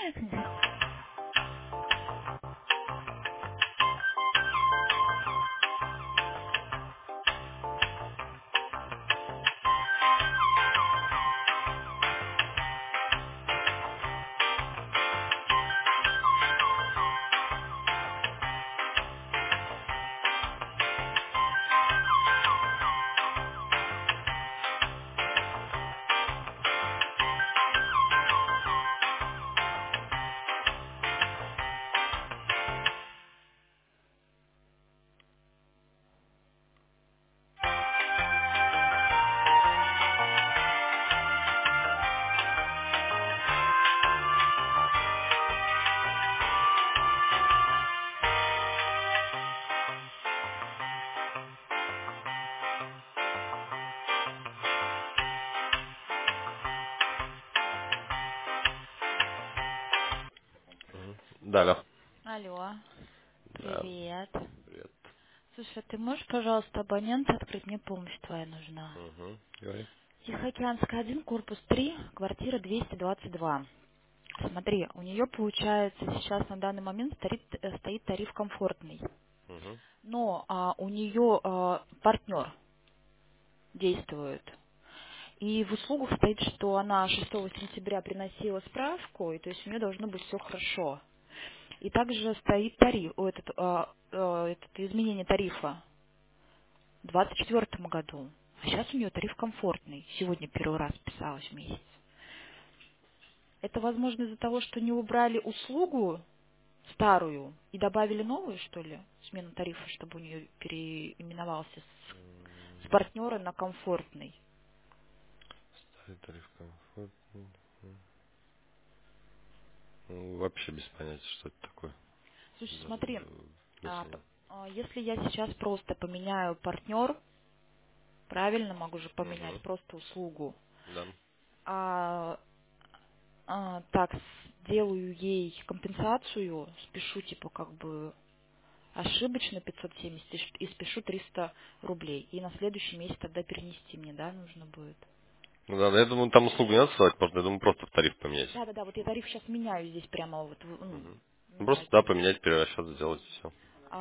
Да, алло. Алло, Да, привет. привет. Слушай, ты можешь, пожалуйста, абонент открыть? Мне помощь твоя нужна. Угу. Говори. Тихоокеанская 1, корпус 3, квартира 222. Смотри, у нее, получается, сейчас на данный момент стоит тариф комфортный. Угу. Но у нее партнер действует. И в услугах стоит, что она 6 сентября приносила справку, и то есть у нее должно быть все хорошо. И также стоит тариф, это изменение тарифа в 2024 году. А сейчас у нее тариф комфортный. Сегодня первый раз писалась в месяц. Это, возможно, из-за того, что не убрали услугу старую и добавили новую, что ли, смену тарифа, чтобы у нее переименовался с партнера на комфортный. Старый тариф комфорт. Вообще без понятия, что это такое. Слушай, Даже смотри, мысли нет. если я сейчас просто поменяю партнер, правильно могу же поменять Угу. просто услугу, Да. а, так, сделаю ей компенсацию, спешу типа как бы ошибочно 570 и спешу 300 рублей. И на следующий месяц тогда перенести мне, да, нужно будет. Ну да, я думаю, там услугу не надо ссылать, можно, я думаю, просто в тариф поменять. Да-да-да, вот я тариф сейчас меняю здесь прямо вот, Угу. Ну, меняю просто, да, тариф. поменять, перерасчет сделать, и все.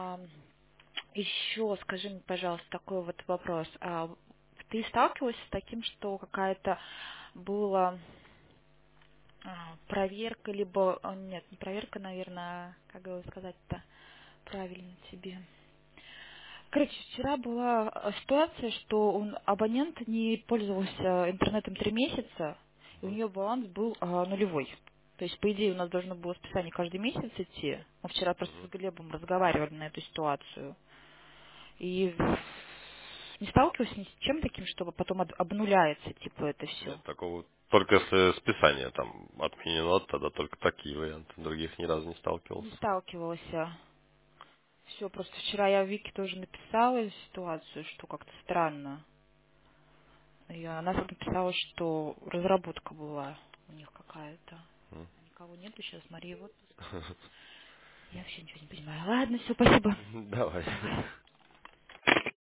Еще скажи мне, пожалуйста, такой вот вопрос. Ты сталкивалась с таким, что какая-то была проверка, либо... нет, не проверка, наверное, как его сказать-то правильно тебе. Короче, вчера была ситуация, что абонент не пользовался интернетом 3 месяца, и у нее баланс был нулевой. То есть, по идее, у нас должно было списание каждый месяц идти. Мы вчера просто с Угу. Глебом разговаривали на эту ситуацию. И не сталкивалась ни с чем таким, чтобы потом обнуляется, типа, это все. Нет, такого. Только если списание там отменено, тогда только такие варианты. Других ни разу не Не сталкивался. сталкивалась. Все, просто вчера я Вике тоже написала ситуацию, что как-то странно. И она написала, что разработка была у них какая-то. М. А никого нету сейчас, Мария в отпуске. Я вообще ничего не понимаю. Ладно, все, спасибо. Давай. Давай.